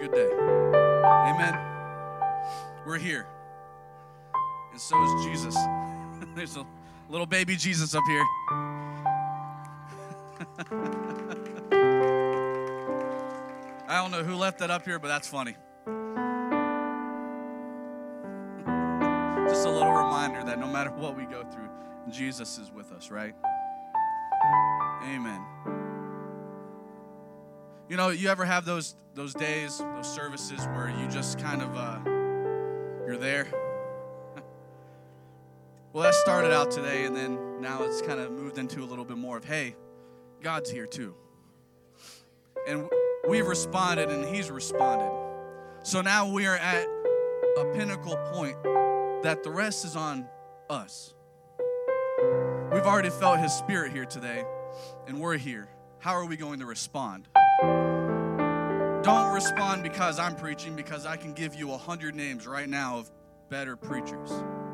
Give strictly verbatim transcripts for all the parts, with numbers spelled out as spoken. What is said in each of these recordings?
good day. Amen. We're here. And so is Jesus. There's a little baby Jesus up here. I don't know who left that up here, but that's funny. Just a little reminder that no matter what we go through, Jesus is with us, right? Amen. You know, you ever have those those days, those services where you just kind of, uh, you're there? Well, that started out today, and then now it's kind of moved into a little bit more of, hey, God's here too. And we've responded, and he's responded. So now we are at a pinnacle point that the rest is on us. We've already felt his spirit here today, and we're here. How are we going to respond? Don't respond because I'm preaching, because I can give you a hundred names right now of better preachers.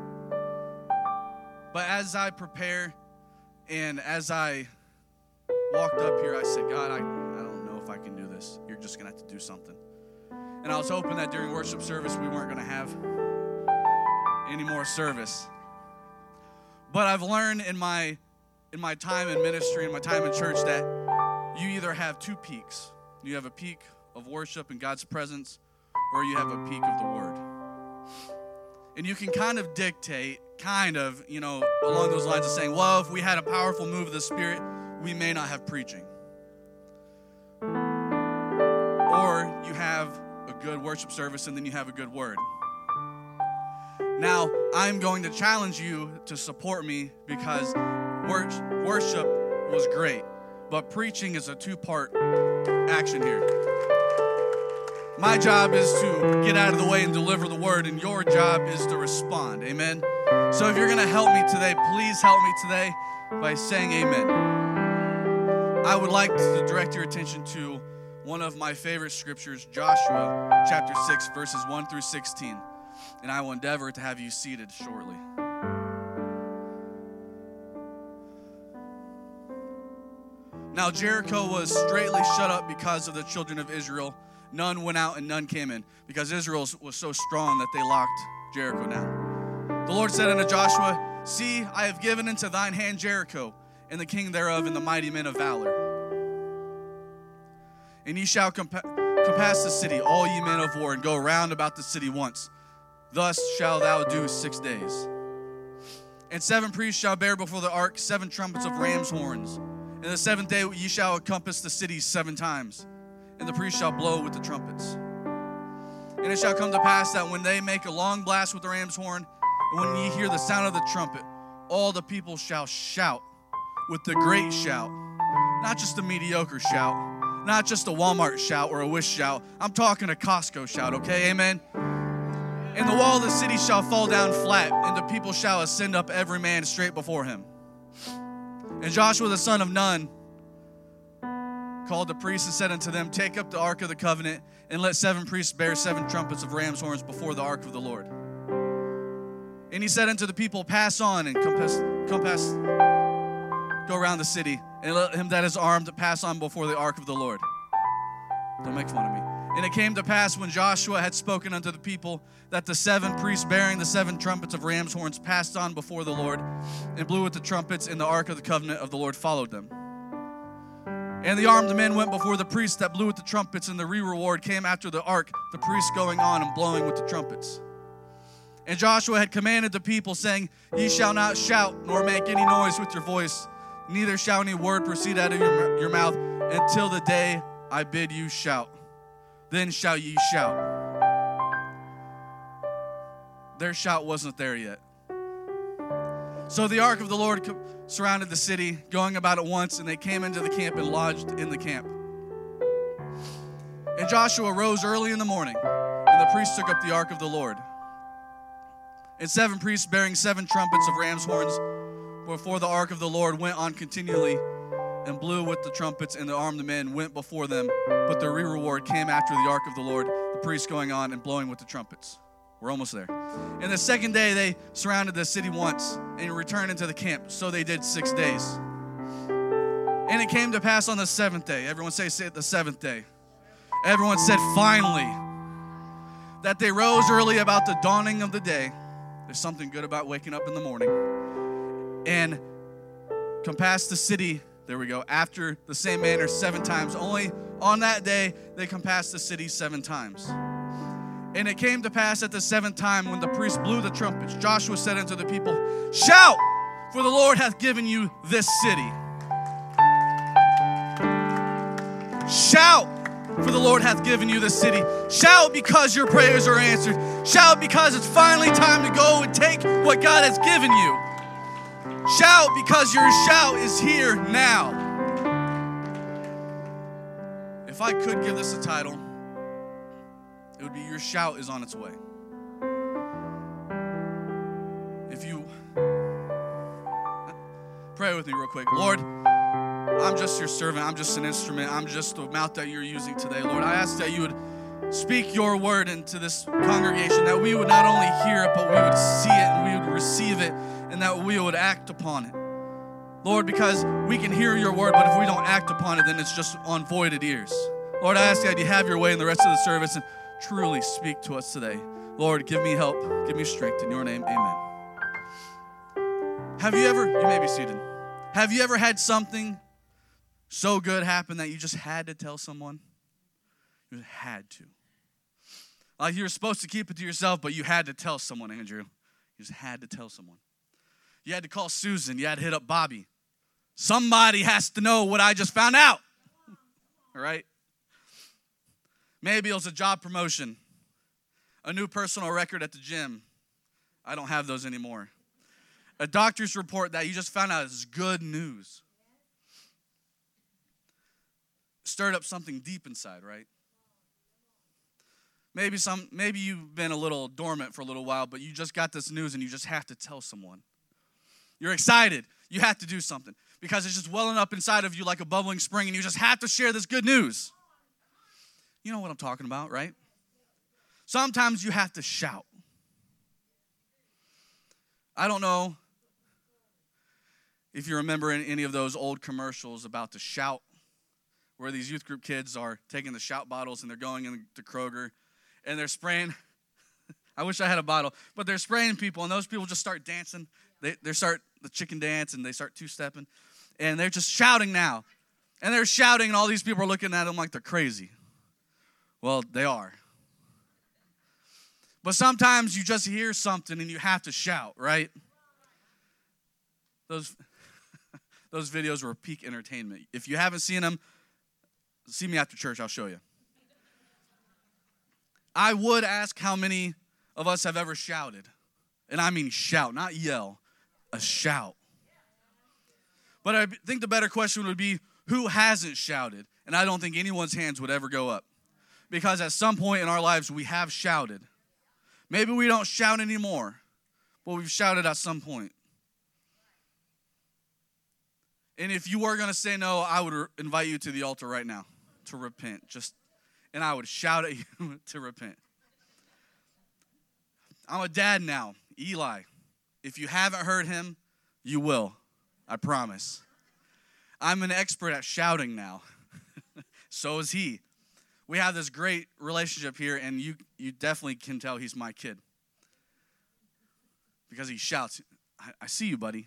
But as I prepare and as I walked up here, I said, God, I, I don't know if I can do this. You're just going to have to do something. And I was hoping that during worship service we weren't going to have any more service. But I've learned in my in my time in ministry, in my time in church, that you either have two peaks. You have a peak of worship and God's presence, or you have a peak of the Word. And you can kind of dictate, kind of, you know, along those lines of saying, well, if we had a powerful move of the Spirit, we may not have preaching. Or you have a good worship service and then you have a good word. Now, I'm going to challenge you to support me because wor- worship was great, but preaching is a two-part action here. My job is to get out of the way and deliver the word, and your job is to respond. Amen? So if you're going to help me today, please help me today by saying amen. I would like to direct your attention to one of my favorite scriptures, Joshua chapter six, verses one through sixteen. And I will endeavor to have you seated shortly. Now Jericho was straightly shut up because of the children of Israel. None went out and none came in, because Israel was so strong that they locked Jericho down. The Lord said unto Joshua, See, I have given into thine hand Jericho, and the king thereof, and the mighty men of valor. And ye shall compa- compass the city, all ye men of war, and go round about the city once. Thus shalt thou do six days. And seven priests shall bear before the ark seven trumpets of ram's horns. And the seventh day ye shall compass the city seven times. And the priests shall blow with the trumpets. And it shall come to pass that when they make a long blast with the ram's horn, and when ye hear the sound of the trumpet, all the people shall shout with the great shout. Not just a mediocre shout. Not just a Walmart shout or a Wish shout. I'm talking a Costco shout, okay? Amen? And the wall of the city shall fall down flat, and the people shall ascend up every man straight before him. And Joshua the son of Nun called the priests and said unto them, Take up the ark of the covenant, and let seven priests bear seven trumpets of ram's horns before the ark of the Lord. And he said unto the people, Pass on and compass, compass, go around the city, and let him that is armed pass on before the ark of the Lord. Don't make fun of me. And it came to pass when Joshua had spoken unto the people that the seven priests bearing the seven trumpets of ram's horns passed on before the Lord and blew with the trumpets, and the ark of the covenant of the Lord followed them. And the armed men went before the priests that blew with the trumpets, and the re-reward came after the ark, the priests going on and blowing with the trumpets. And Joshua had commanded the people, saying, Ye shall not shout, nor make any noise with your voice, neither shall any word proceed out of your, your mouth until the day I bid you shout. Then shall ye shout. Their shout wasn't there yet. So the ark of the Lord surrounded the city, going about it once, and they came into the camp and lodged in the camp. And Joshua rose early in the morning, and the priests took up the ark of the Lord. And seven priests bearing seven trumpets of ram's horns before the ark of the Lord went on continually and blew with the trumpets, and the armed men went before them. But the re-reward came after the ark of the Lord, the priests going on and blowing with the trumpets. We're almost there. And the second day they surrounded the city once and returned into the camp. So they did six days. And it came to pass on the seventh day. Everyone say, say it, the seventh day. Everyone said, finally. That they rose early about the dawning of the day. There's something good about waking up in the morning. And compassed the city, there we go, after the same manner seven times. Only on that day, they compassed the city seven times. And it came to pass at the seventh time when the priest blew the trumpets, Joshua said unto the people, shout, for the Lord hath given you this city. Shout, for the Lord hath given you this city. Shout because your prayers are answered. Shout because it's finally time to go and take what God has given you. Shout because your shout is here now. If I could give this a title, it would be Your Shout is on its way. If you pray with me real quick. Lord, I'm just your servant. I'm just an instrument. I'm just the mouth that you're using today. Lord, I ask that you would speak your word into this congregation, that we would not only hear it, but we would see it and we would receive it and that we would act upon it. Lord, because we can hear your word, but if we don't act upon it, then it's just on voided ears. Lord, I ask that you have your way in the rest of the service and truly speak to us today. Lord, give me help. Give me strength. In your name, amen. Have you ever, you may be seated. Have you ever had something so good happen that you just had to tell someone? You just had to. Like you were supposed to keep it to yourself, but you had to tell someone, Andrew. You just had to tell someone. You had to call Susan. You had to hit up Bobby. Somebody has to know what I just found out. All right? Maybe it was a job promotion, a new personal record at the gym. I don't have those anymore. A doctor's report that you just found out is good news. Stirred up something deep inside, right? Maybe some, maybe you've been a little dormant for a little while, but you just got this news and you just have to tell someone. You're excited. You have to do something because it's just welling up inside of you like a bubbling spring and you just have to share this good news. You know what I'm talking about, right? Sometimes you have to shout. I don't know if you remember any of those old commercials about the shout, where these youth group kids are taking the shout bottles and they're going into Kroger and they're spraying. I wish I had a bottle, but they're spraying people and those people just start dancing. They they start the chicken dance and they start two-stepping and they're just shouting now. And they're shouting and all these people are looking at them like they're crazy. Well, they are. But sometimes you just hear something and you have to shout, right? Those, those videos were peak entertainment. If you haven't seen them, see me after church, I'll show you. I would ask how many of us have ever shouted. And I mean shout, not yell, a shout. But I think the better question would be, who hasn't shouted? And I don't think anyone's hands would ever go up. Because at some point in our lives, we have shouted. Maybe we don't shout anymore, but we've shouted at some point. And if you were going to say no, I would re- invite you to the altar right now to repent. Just, and I would shout at you to repent. I'm a dad now, Eli. If you haven't heard him, you will. I promise. I'm an expert at shouting now. So is he. We have this great relationship here, and you you definitely can tell he's my kid. Because he shouts, I, I see you, buddy.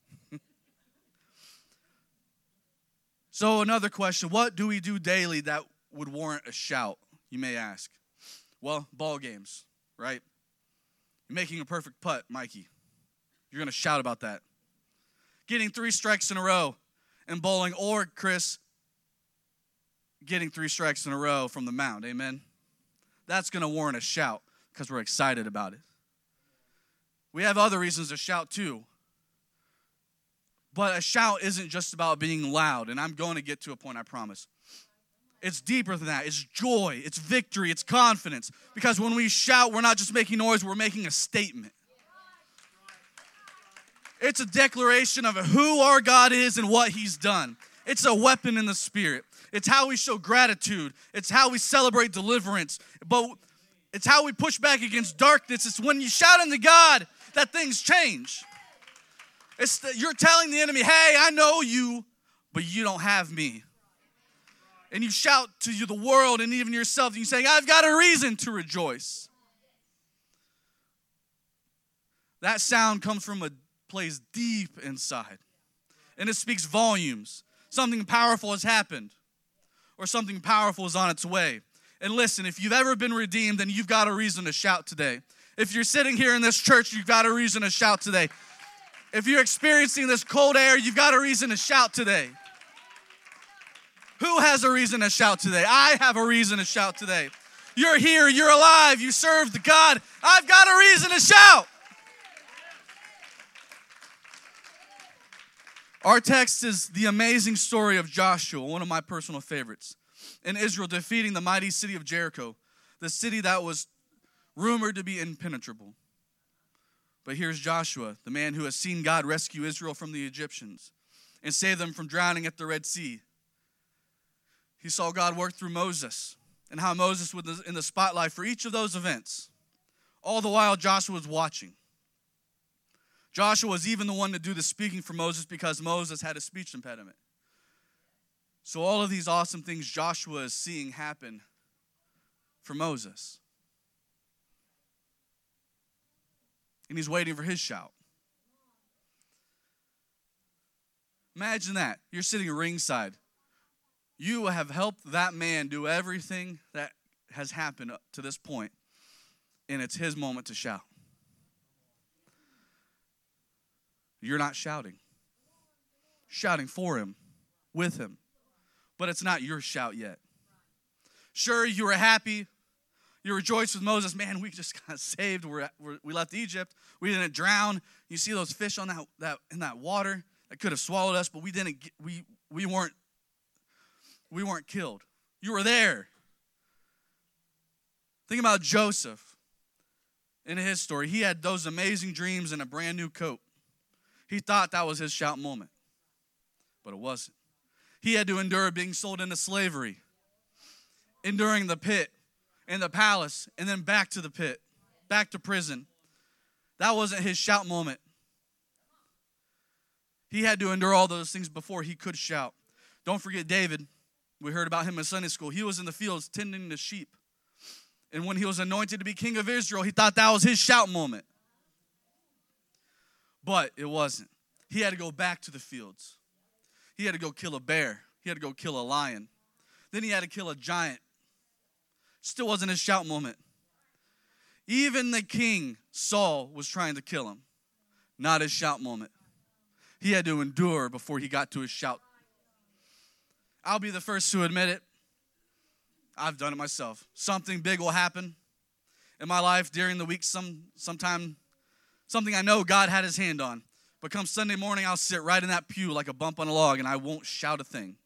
So another question, what do we do daily that would warrant a shout, you may ask? Well, ball games, right? You're making a perfect putt, Mikey. You're going to shout about that. Getting three strikes in a row in bowling, or, Chris, getting three strikes in a row from the mound, amen? That's going to warrant a shout because we're excited about it. We have other reasons to shout too. But a shout isn't just about being loud, and I'm going to get to a point, I promise. It's deeper than that. It's joy, it's victory, it's confidence. Because when we shout, we're not just making noise, we're making a statement. It's a declaration of who our God is and what he's done. It's a weapon in the spirit. It's how we show gratitude. It's how we celebrate deliverance. But it's how we push back against darkness. It's when you shout unto God that things change. It's the, you're telling the enemy, hey, I know you, but you don't have me. And you shout to you, the world and even yourself, and you say, I've got a reason to rejoice. That sound comes from a place deep inside. And it speaks volumes. Something powerful has happened. Or something powerful is on its way. And listen, if you've ever been redeemed, then you've got a reason to shout today. If you're sitting here in this church, you've got a reason to shout today. If you're experiencing this cold air, you've got a reason to shout today. Who has a reason to shout today? I have a reason to shout today. You're here, you're alive, you serve the God. I've got a reason to shout. Our text is the amazing story of Joshua, one of my personal favorites, in Israel defeating the mighty city of Jericho, the city that was rumored to be impenetrable. But here's Joshua, the man who has seen God rescue Israel from the Egyptians and save them from drowning at the Red Sea. He saw God work through Moses and how Moses was in the spotlight for each of those events. All the while, Joshua was watching. Joshua was even the one to do the speaking for Moses because Moses had a speech impediment. So all of these awesome things Joshua is seeing happen for Moses. And he's waiting for his shout. Imagine that. You're sitting ringside. You have helped that man do everything that has happened up to this point, and it's his moment to shout. You're not shouting. Shouting for him, with him. But it's not your shout yet. Sure, you were happy. You rejoiced with Moses. Man, we just got saved. We're, we're, we left Egypt. We didn't drown. You see those fish on that, that in that water that could have swallowed us, but we didn't. Get, we we weren't. We weren't killed. You were there. Think about Joseph. In his story, he had those amazing dreams and a brand new coat. He thought that was his shout moment, but it wasn't. He had to endure being sold into slavery, enduring the pit and the palace, and then back to the pit, back to prison. That wasn't his shout moment. He had to endure all those things before he could shout. Don't forget David. We heard about him in Sunday school. He was in the fields tending the sheep. And when he was anointed to be king of Israel, he thought that was his shout moment. But it wasn't. He had to go back to the fields. He had to go kill a bear. He had to go kill a lion. Then he had to kill a giant. Still wasn't his shout moment. Even the king, Saul, was trying to kill him. Not his shout moment. He had to endure before he got to his shout. I'll be the first to admit it. I've done it myself. Something big will happen in my life during the week, some sometime, something I know God had his hand on. But come Sunday morning, I'll sit right in that pew like a bump on a log, and I won't shout a thing.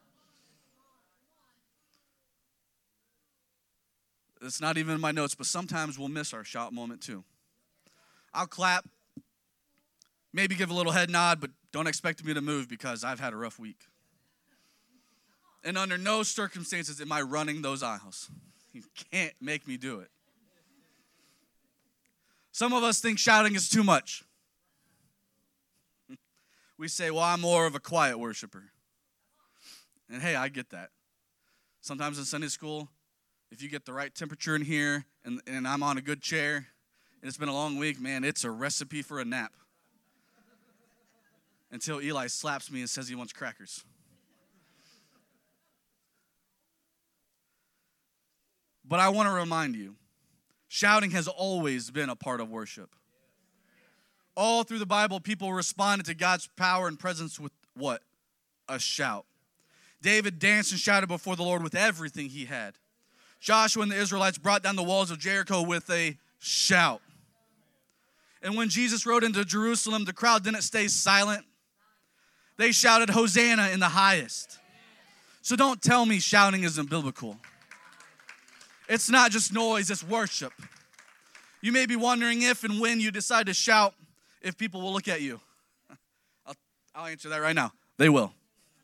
It's not even in my notes, but sometimes we'll miss our shout moment too. I'll clap, maybe give a little head nod, but don't expect me to move because I've had a rough week. And under no circumstances am I running those aisles. You can't make me do it. Some of us think shouting is too much. We say, well, I'm more of a quiet worshiper. And hey, I get that. Sometimes in Sunday school, if you get the right temperature in here and, and I'm on a good chair and it's been a long week, man, it's a recipe for a nap. Until Eli slaps me and says he wants crackers. But I want to remind you, shouting has always been a part of worship. All through the Bible, people responded to God's power and presence with what? A shout. David danced and shouted before the Lord with everything he had. Joshua and the Israelites brought down the walls of Jericho with a shout. And when Jesus rode into Jerusalem, the crowd didn't stay silent. They shouted, Hosanna in the highest. So don't tell me shouting isn't biblical. It's not just noise, it's worship. You may be wondering if and when you decide to shout, if people will look at you. I'll, I'll answer that right now. They will.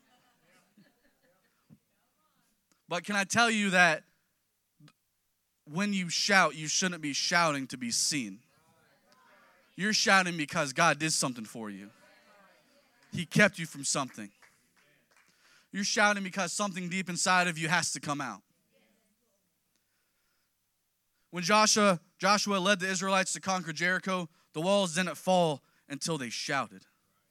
But can I tell you that when you shout, you shouldn't be shouting to be seen. You're shouting because God did something for you. He kept you from something. You're shouting because something deep inside of you has to come out. When Joshua, Joshua led the Israelites to conquer Jericho, the walls didn't fall until they shouted.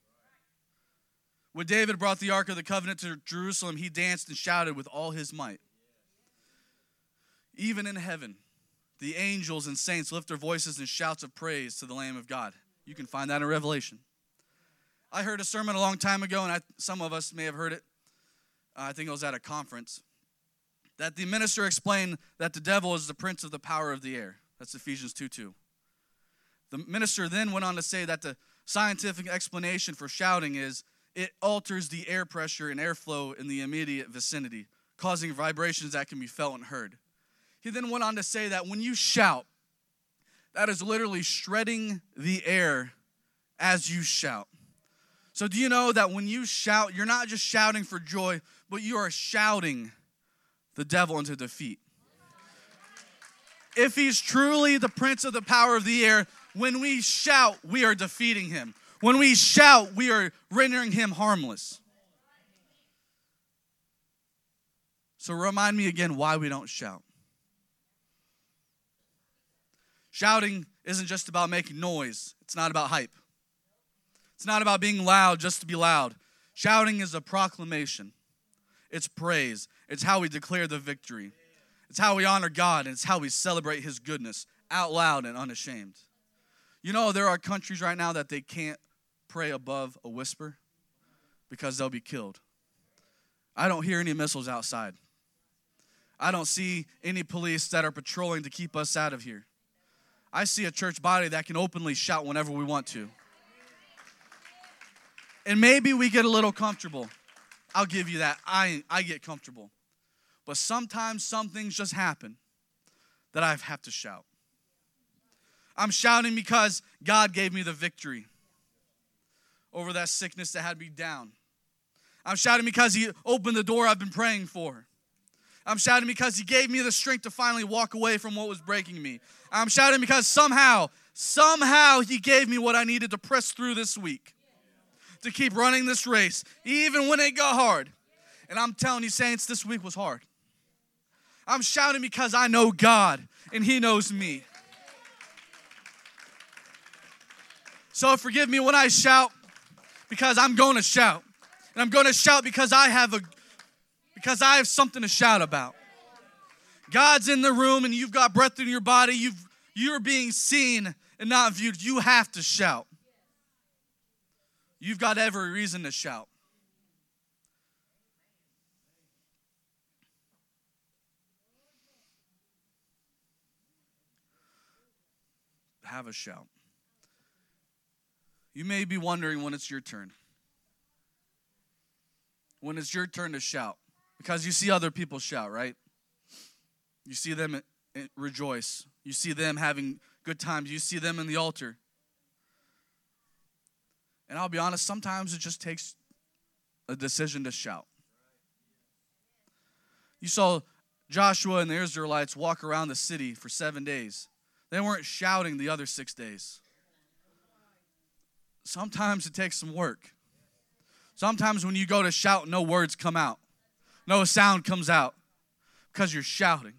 When David brought the Ark of the Covenant to Jerusalem, he danced and shouted with all his might. Even in heaven, the angels and saints lift their voices in shouts of praise to the Lamb of God. You can find that in Revelation. I heard a sermon a long time ago, and I, some of us may have heard it. Uh, I think it was at a conference. That the minister explained that the devil is the prince of the power of the air. That's Ephesians two two. The minister then went on to say that the scientific explanation for shouting is it alters the air pressure and airflow in the immediate vicinity, causing vibrations that can be felt and heard. He then went on to say that when you shout, that is literally shredding the air as you shout. So do you know that when you shout, you're not just shouting for joy, but you are shouting the devil into defeat? If he's truly the prince of the power of the air, when we shout, we are defeating him. When we shout, we are rendering him harmless. So remind me again why we don't shout. Shouting isn't just about making noise. It's not about hype. It's not about being loud just to be loud. Shouting is a proclamation. It's praise. It's how we declare the victory. It's how we honor God, and it's how we celebrate his goodness out loud and unashamed. You know, there are countries right now that they can't pray above a whisper because they'll be killed. I don't hear any missiles outside. I don't see any police that are patrolling to keep us out of here. I see a church body that can openly shout whenever we want to. And maybe we get a little comfortable. I'll give you that. I, I get comfortable. But sometimes some things just happen that I have to shout. I'm shouting because God gave me the victory over that sickness that had me down. I'm shouting because he opened the door I've been praying for. I'm shouting because he gave me the strength to finally walk away from what was breaking me. I'm shouting because somehow, somehow he gave me what I needed to press through this week, to keep running this race, even when it got hard. And I'm telling you, saints, this week was hard. I'm shouting because I know God, and he knows me. So forgive me when I shout, because I'm going to shout. And I'm going to shout because I have a because I have something to shout about. God's in the room and you've got breath in your body. You've, you're being seen and not viewed. You have to shout. You've got every reason to shout. Have a shout. You may be wondering when it's your turn. When it's your turn to shout. Because you see other people shout, right? You see them rejoice. You see them having good times. You see them in the altar. And I'll be honest, sometimes it just takes a decision to shout. You saw Joshua and the Israelites walk around the city for seven days. They weren't shouting the other six days. Sometimes it takes some work. Sometimes when you go to shout, no words come out. No sound comes out because you're shouting.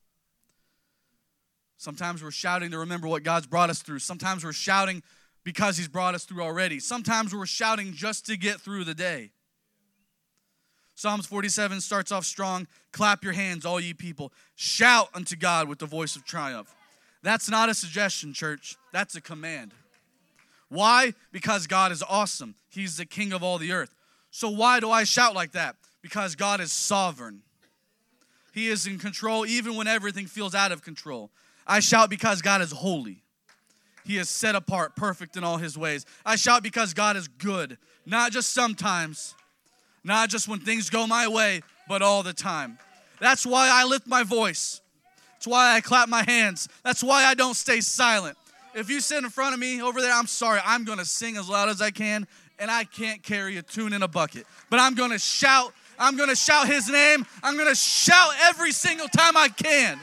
Sometimes we're shouting to remember what God's brought us through. Sometimes we're shouting because he's brought us through already. Sometimes we're shouting just to get through the day. Psalms forty-seven starts off strong. Clap your hands, all ye people. Shout unto God with the voice of triumph. That's not a suggestion, church. That's a command. Why? Because God is awesome. He's the king of all the earth. So why do I shout like that? Because God is sovereign. He is in control even when everything feels out of control. I shout because God is holy. He is set apart, perfect in all his ways. I shout because God is good. Not just sometimes. Not just when things go my way, but all the time. That's why I lift my voice. That's why I clap my hands. That's why I don't stay silent. If you sit in front of me over there, I'm sorry. I'm going to sing as loud as I can, and I can't carry a tune in a bucket. But I'm going to shout. I'm going to shout his name. I'm going to shout every single time I can.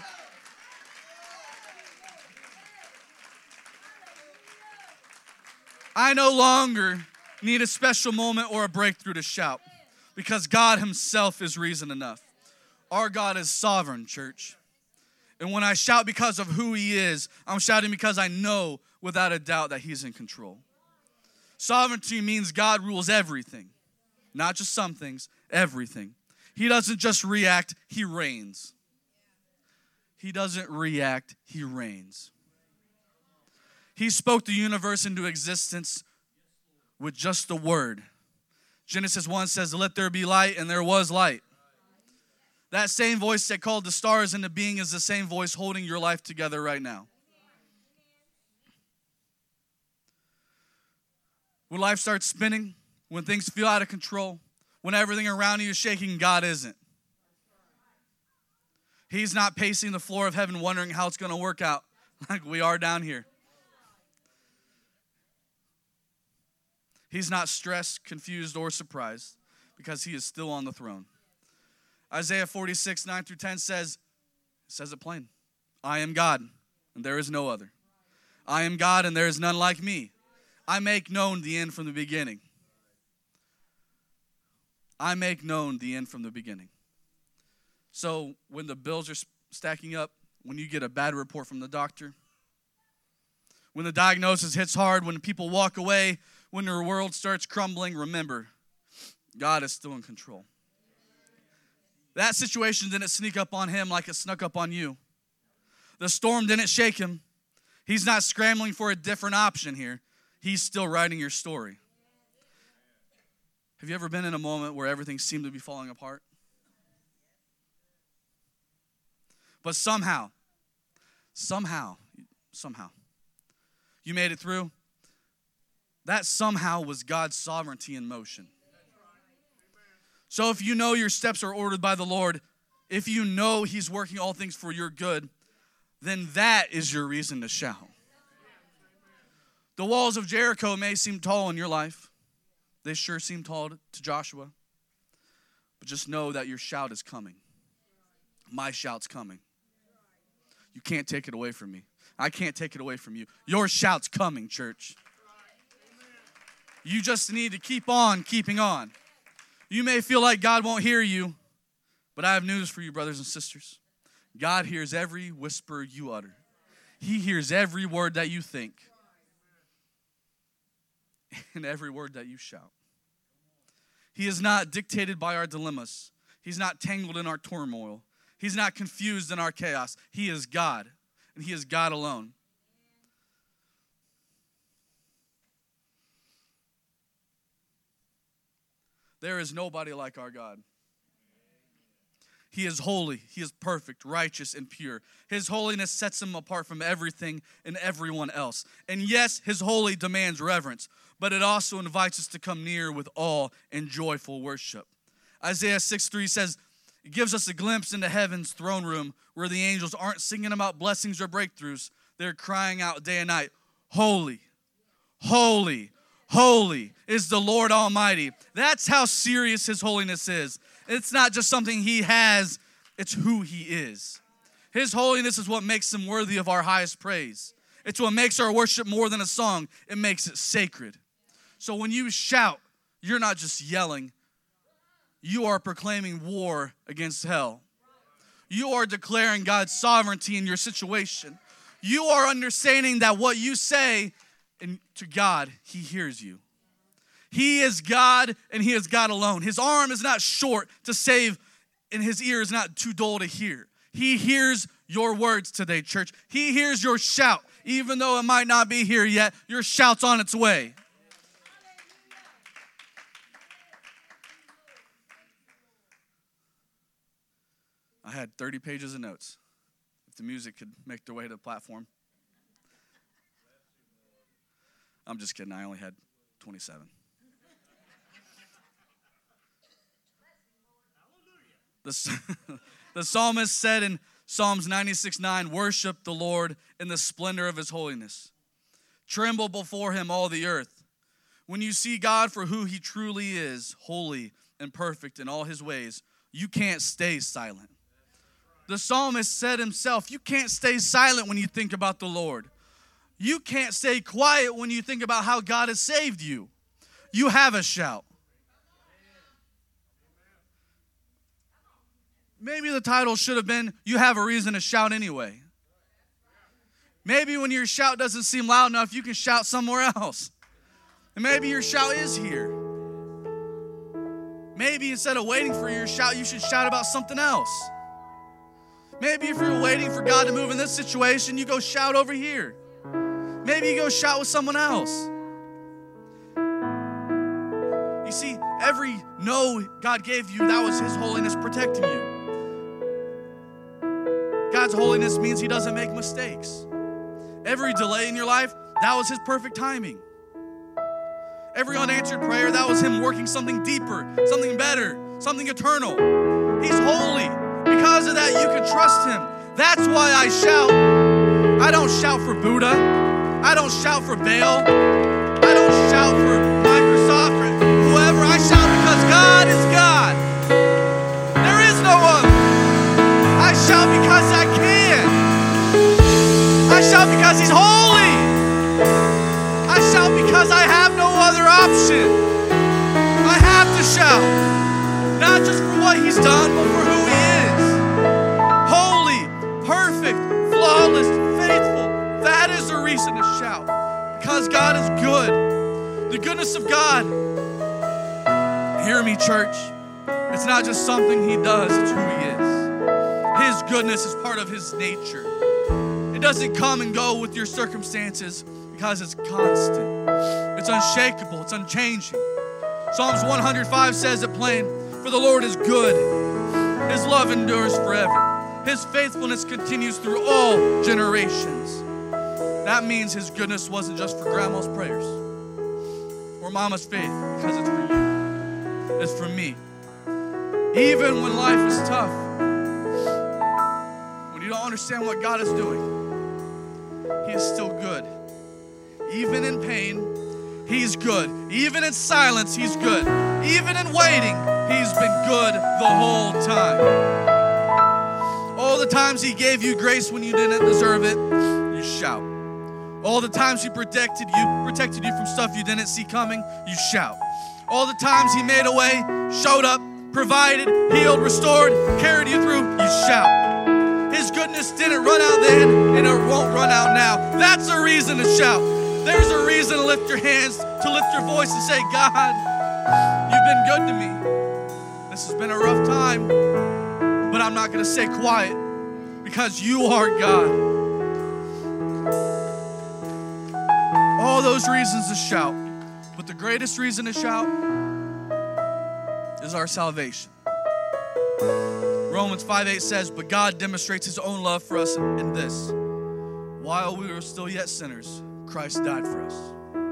I no longer need a special moment or a breakthrough to shout, because God himself is reason enough. Our God is sovereign, church. And when I shout because of who he is, I'm shouting because I know without a doubt that he's in control. Sovereignty means God rules everything, not just some things, everything. He doesn't just react, he reigns. He doesn't react, he reigns. He spoke the universe into existence with just a word. Genesis one says, let there be light, and there was light. That same voice that called the stars into being is the same voice holding your life together right now. When life starts spinning, when things feel out of control, when everything around you is shaking, God isn't. He's not pacing the floor of heaven wondering how it's going to work out like we are down here. He's not stressed, confused, or surprised because he is still on the throne. Isaiah forty-six, nine through ten says, it says it plain. I am God, and there is no other. I am God, and there is none like me. I make known the end from the beginning. I make known the end from the beginning. So when the bills are stacking up, when you get a bad report from the doctor, when the diagnosis hits hard, when people walk away, when your world starts crumbling, remember, God is still in control. That situation didn't sneak up on him like it snuck up on you. The storm didn't shake him. He's not scrambling for a different option here. He's still writing your story. Have you ever been in a moment where everything seemed to be falling apart? But somehow, somehow, somehow, you made it through. That somehow was God's sovereignty in motion. So if you know your steps are ordered by the Lord, if you know he's working all things for your good, then that is your reason to shout. The walls of Jericho may seem tall in your life. They sure seem tall to Joshua. But just know that your shout is coming. My shout's coming. You can't take it away from me. I can't take it away from you. Your shout's coming, church. You just need to keep on keeping on. You may feel like God won't hear you, but I have news for you, brothers and sisters. God hears every whisper you utter. He hears every word that you think and every word that you shout. He is not dictated by our dilemmas. He's not tangled in our turmoil. He's not confused in our chaos. He is God, and he is God alone. There is nobody like our God. He is holy. He is perfect, righteous, and pure. His holiness sets him apart from everything and everyone else. And yes, his holy demands reverence, but it also invites us to come near with awe and joyful worship. Isaiah six three says, it gives us a glimpse into heaven's throne room where the angels aren't singing about blessings or breakthroughs. They're crying out day and night, holy, holy, holy is the Lord Almighty. That's how serious his holiness is. It's not just something he has, it's who he is. His holiness is what makes him worthy of our highest praise. It's what makes our worship more than a song. It makes it sacred. So when you shout, you're not just yelling. You are proclaiming war against hell. You are declaring God's sovereignty in your situation. You are understanding that what you say and to God, he hears you. He is God, and he is God alone. His arm is not short to save, and his ear is not too dull to hear. He hears your words today, church. He hears your shout. Even though it might not be here yet, your shout's on its way. I had thirty pages of notes. If the music could make their way to the platform. I'm just kidding. I only had twenty-seven. The, the psalmist said in Psalms ninety-six nine, worship the Lord in the splendor of his holiness. Tremble before him, all the earth. When you see God for who he truly is, holy and perfect in all his ways, you can't stay silent. The psalmist said himself, you can't stay silent when you think about the Lord. You can't stay quiet when you think about how God has saved you. You have a shout. maybe the title should have been, You Have a Reason to Shout Anyway. Maybe when your shout doesn't seem loud enough, you can shout somewhere else. And maybe your shout is here. Maybe instead of waiting for your shout, you should shout about something else. Maybe if you're waiting for God to move in this situation, you go shout over here. Maybe you go shout with someone else. You see, every no God gave you, that was His holiness protecting you. God's holiness means He doesn't make mistakes. Every delay in your life, that was His perfect timing. Every unanswered prayer, that was Him working something deeper, something better, something eternal. He's holy. Because of that, you can trust Him. That's why I shout. I don't shout for Buddha. I don't shout for Baal. I don't shout for Microsoft or whoever. I shout because God is God. There is no other. I shout because I can. I shout because He's holy. I shout because I have no other option. I have to shout. Not just for what He's done, but for who He is. Holy, perfect, flawless, faithful. That is a reason to shout. Because God is good. The goodness of God. Hear me, church. It's not just something He does, it's who He is. His goodness is part of His nature. It doesn't come and go with your circumstances because it's constant. It's unshakable. It's unchanging. Psalms one hundred five says it plain, for the Lord is good. His love endures forever. His faithfulness continues through all generations. That means His goodness wasn't just for grandma's prayers or mama's faith, because it's for you. It's for me. Even when life is tough, when you don't understand what God is doing, He is still good. Even in pain, He's good. Even in silence, He's good. Even in waiting, He's been good the whole time. All the times He gave you grace when you didn't deserve it, you shout. All the times He protected you, protected you from stuff you didn't see coming, you shout. All the times He made a way, showed up, provided, healed, restored, carried you through, you shout. His goodness didn't run out then, and it won't run out now. That's a reason to shout. There's a reason to lift your hands, to lift your voice and say, God, You've been good to me. This has been a rough time, but I'm not going to stay quiet because You are God. All those reasons to shout, but the greatest reason to shout is our salvation. Romans five eight says, but God demonstrates His own love for us in this. While we were still yet sinners, Christ died for us.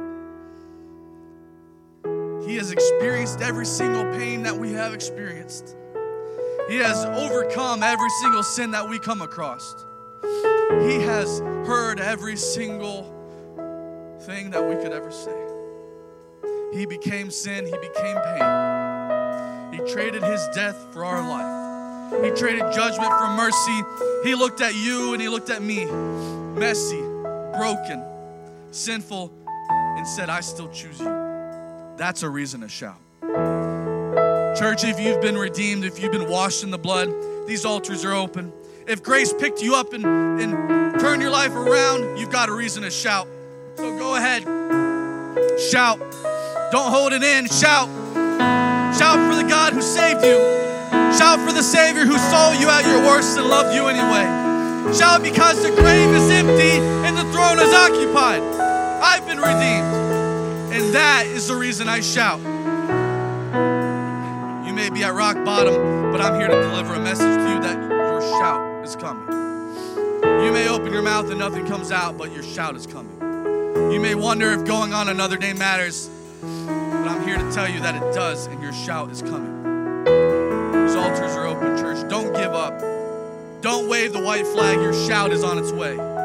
He has experienced every single pain that we have experienced. He has overcome every single sin that we come across. He has heard every single thing that we could ever say. He became sin. He became pain. He traded His death for our life. He traded judgment for mercy. He looked at you and He looked at me, messy, broken, sinful, and said, I still choose you. That's a reason to shout. Church, if you've been redeemed, if you've been washed in the blood, these altars are open. If grace picked you up and, and turned your life around, you've got a reason to shout. So go ahead, shout. Don't hold it in, shout. Shout for the God who saved you. Shout for the Savior who saw you at your worst and loved you anyway. Shout because the grave is empty and the throne is occupied. I've been redeemed, and that is the reason I shout. You may be at rock bottom, but I'm here to deliver a message to you that your shout is coming. You may open your mouth and nothing comes out, but your shout is coming. You may wonder if going on another day matters, but I'm here to tell you that it does, and your shout is coming. These altars are open, church. Don't give up. Don't wave the white flag. Your shout is on its way.